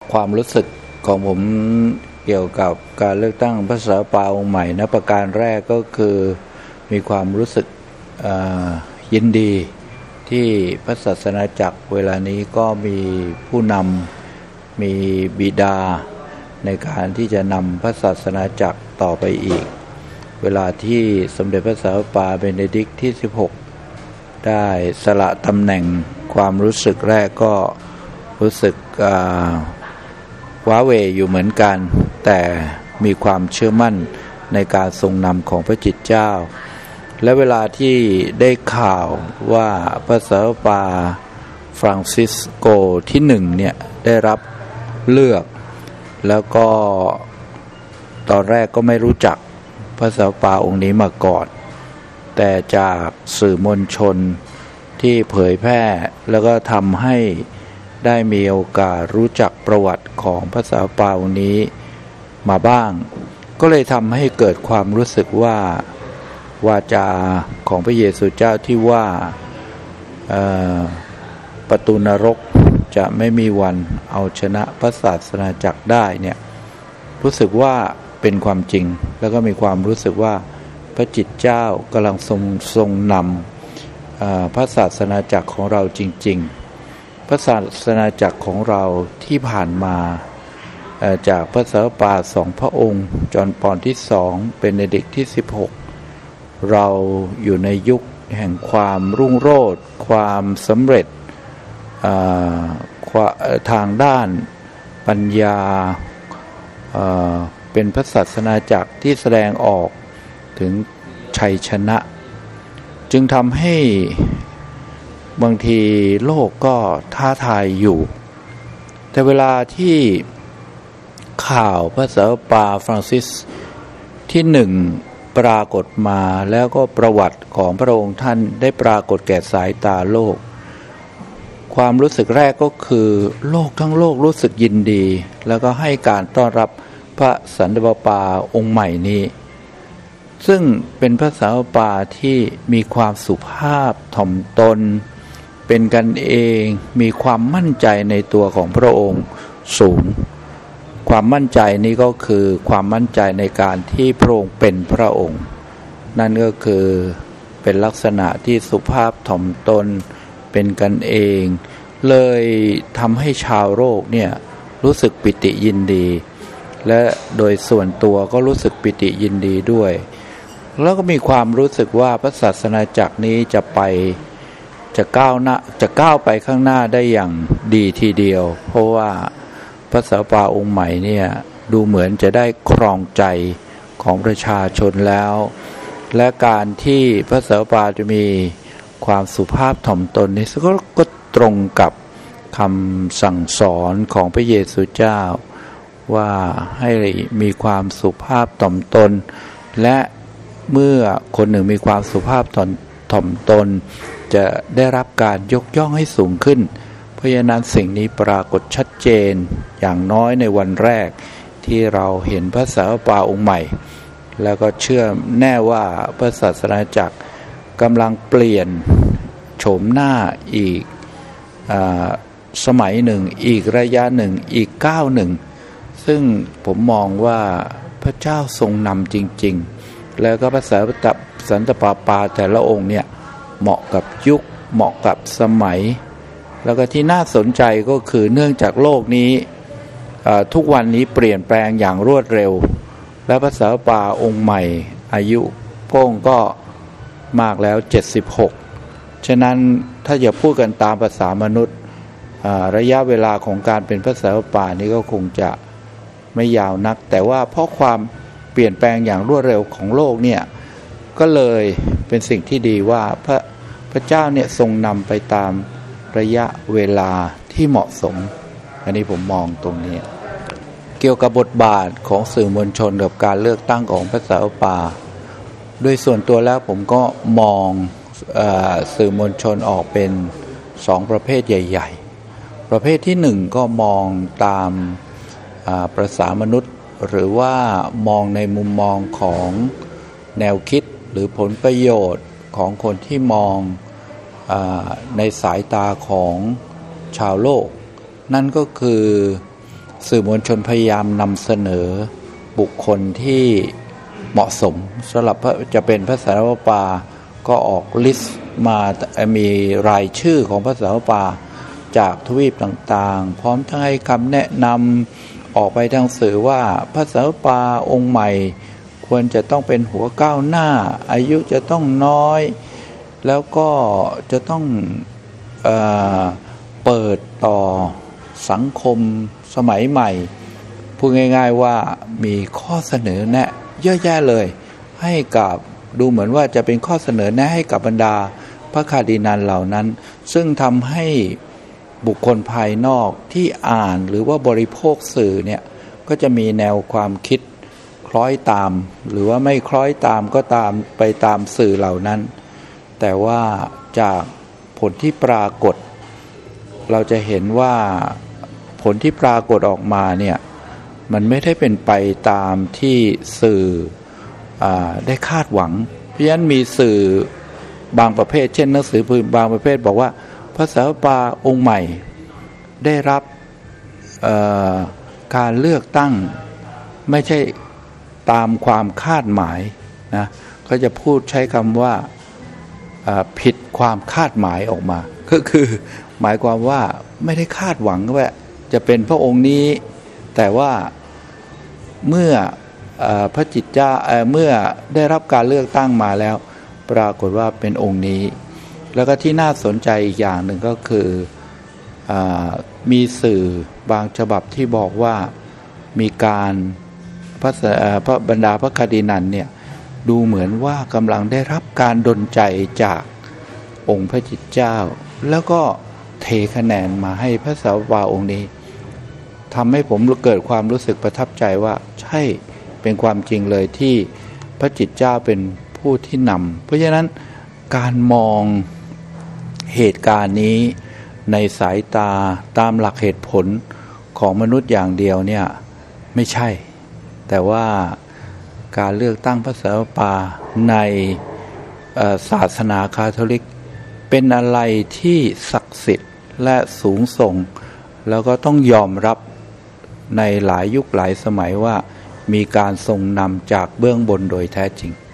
ความรู้สึกของผมเกี่ยวกับการเลือกตั้งพระสันตะปาองค์ใหม่นะประการแรกก็คือมีความรู้สึกยินดีที่พระศาสนาจักรเวลานี้ก็มีผู้นำมีบิดาในการที่จะนำพระศาสนาจักรต่อไปอีกเวลาที่สมเด็จพระสันตะปาเบเนดิกต์ที่16ได้สละตำแหน่งความรู้สึกแรกก็รู้สึกว้าเหวอยู่เหมือนกันแต่มีความเชื่อมั่นในการทรงนำของพระจิตเจ้าและเวลาที่ได้ข่าวว่าพระสันตะปาฟรานซิสโกที่1เนี่ยได้รับเลือกแล้วก็ตอนแรกก็ไม่รู้จักพระสันตะปาองค์นี้มาก่อนแต่จากสื่อมวลชนที่เผยแพร่แล้วก็ทำให้ได้มีโอกาสรู้จักประวัติของพระสันตะปาองค์นี้มาบ้างก็เลยทำให้เกิดความรู้สึกว่าวาจาของพระเยซูเจ้าที่ว่าประตูนรกจะไม่มีวันเอาชนะพระศาสนาจักรได้เนี่ยรู้สึกว่าเป็นความจริงแล้วก็มีความรู้สึกว่าพระจิตเจ้ากำลังทรงนำพระศาสนาจักรของเราจริงๆพระศาสนาจักรของเราที่ผ่านมาจากพระสันตะปา2พระองค์จอห์นปอลที่2เบเนดิกต์ที่16เราอยู่ในยุคแห่งความรุ่งโรจน์ความสำเร็จทางด้านปัญญาเป็นพระศาสนาจักรที่แสดงออกถึงชัยชนะจึงทำให้บางทีโลกก็ท้าทายอยู่แต่เวลาที่ข่าวพระสันตะปาฟรานซิสที่1ปรากฏมาแล้วก็ประวัติของพระองค์ท่านได้ปรากฏแก่สายตาโลกความรู้สึกแรกก็คือโลกทั้งโลกรู้สึกยินดีแล้วก็ให้การต้อนรับพระสันตะปาองค์ใหม่นี้ซึ่งเป็นพระสันตะปาที่มีความสุภาพถ่อมตนเป็นกันเองมีความมั่นใจในตัวของพระองค์สูงความมั่นใจนี้ก็คือความมั่นใจในการที่พระองค์เป็นพระองค์นั่นก็คือเป็นลักษณะที่สุภาพถ่อมตนเป็นกันเองเลยทำให้ชาวโลกเนี่ยรู้สึกปิติยินดีและโดยส่วนตัวก็รู้สึกปิติยินดีด้วยแล้วก็มีความรู้สึกว่าพระศาสนาจักรนี้จะก้าวไปข้างหน้าได้อย่างดีทีเดียวเพราะว่าพระสันตะปาองค์ใหม่เนี่ยดูเหมือนจะได้ครองใจของประชาชนแล้วและการที่พระสันตะปาจะมีความสุภาพถ่อมตนนี้ก็ตรงกับคำสั่งสอนของพระเยซูเจ้าว่าให้มีความสุภาพถ่อมตนและเมื่อคนหนึ่งมีความสุภาพถ่อมตนจะได้รับการยกย่องให้สูงขึ้นเพราะฉะนั้นสิ่งนี้ปรากฏชัดเจนอย่างน้อยในวันแรกที่เราเห็นพระสันตะปาองค์ใหม่แล้วก็เชื่อแน่ว่าพระศาสนาจักรกำลังเปลี่ยนโฉมหน้าอีกสมัยหนึ่งอีกระยะหนึ่งอีกก้าวหนึ่งซึ่งผมมองว่าพระเจ้าทรงนำจริงๆแล้วก็พระสันตะปาแต่ละองค์เนี่ยเหมาะกับยุคเหมาะกับสมัยแล้วก็ที่น่าสนใจก็คือเนื่องจากโลกนี้ทุกวันนี้เปลี่ยนแปลงอย่างรวดเร็วและพระสันตะปาองค์ใหม่อายุพระองค์ก็มากแล้ว76ฉะนั้นถ้าจะพูดกันตามภาษามนุษย์ระยะเวลาของการเป็นพระสันตะปานี้ก็คงจะไม่ยาวนักแต่ว่าเพราะความเปลี่ยนแปลงอย่างรวดเร็วของโลกเนี่ยก็เลยเป็นสิ่งที่ดีว่าพระเจ้าเนี่ยทรงนำไปตามระยะเวลาที่เหมาะสมอันนี้ผมมองตรงนี้เกี่ยวกับบทบาทของสื่อมวลชนกับการเลือกตั้งของพระสันตะปาโดยส่วนตัวแล้วผมก็มองสื่อมวลชนออกเป็น2ประเภทใหญ่ๆประเภทที่1ก็มองตามประสามนุษย์หรือว่ามองในมุมมองของแนวคิดหรือผลประโยชน์ของคนที่มองในสายตาของชาวโลกนั่นก็คือสื่อมวลชนพยายามนำเสนอบุคคลที่เหมาะสมสำหรับจะเป็นพระสาวกปาก็ออกลิสต์มามีรายชื่อของพระสาวกปาจากทวีปต่างๆพร้อมทั้งให้คำแนะนำออกไปทางสื่อว่าพระสาวกปาองค์ใหม่ควรจะต้องเป็นหัวก้าวหน้าอายุจะต้องน้อยแล้วก็จะต้องเปิดต่อสังคมสมัยใหม่พูดง่ายๆว่ามีข้อเสนอแนะเยอะแยะเลยให้กับดูเหมือนว่าจะเป็นข้อเสนอแนะให้กับบรรดาพระคาร์ดินัลเหล่านั้นซึ่งทำให้บุคคลภายนอกที่อ่านหรือว่าบริโภคสื่อเนี่ยก็จะมีแนวความคิดคล้อยตามหรือว่าไม่คล้อยตามก็ตามไปตามสื่อเหล่านั้นแต่ว่าจากผลที่ปรากฏเราจะเห็นว่าผลที่ปรากฏออกมาเนี่ยมันไม่ได้เป็นไปตามที่สื่อได้คาดหวังเพราะฉะนั้นมีสื่อบางประเภทเช่นหนังสือพิมพ์บางประเภทบอกว่าพระสาวกปาองค์ใหม่ได้รับการเลือกตั้งไม่ใช่ตามความคาดหมายนะเขาจะพูดใช้คำว่าผิดความคาดหมายออกมาก็คือหมายความว่าไม่ได้คาดหวังว่าจะเป็นพระองค์นี้แต่ว่าเมื่อพระจิตเจ้าเมื่อได้รับการเลือกตั้งมาแล้วปรากฏว่าเป็นองค์นี้แล้วก็ที่น่าสนใจอีกอย่างหนึ่งก็คือมีสื่อบางฉบับที่บอกว่ามีการพระบรรดาพระคาร์ดินัลเนี่ยดูเหมือนว่ากำลังได้รับการดลใจจากองค์พระจิตเจ้าแล้วก็เทคะแนนมาให้พระสาวกองค์นี้ทำให้ผมเกิดความรู้สึกประทับใจว่าใช่เป็นความจริงเลยที่พระจิตเจ้าเป็นผู้ที่นำเพราะฉะนั้นการมองเหตุการณ์นี้ในสายตาตามหลักเหตุผลของมนุษย์อย่างเดียวเนี่ยไม่ใช่แต่ว่าการเลือกตั้งพระสาวกในศาสนาคาทอลิกเป็นอะไรที่ศักดิ์สิทธิ์และสูงส่งแล้วก็ต้องยอมรับในหลายยุคหลายสมัยว่ามีการทรงนำจากเบื้องบนโดยแท้จริง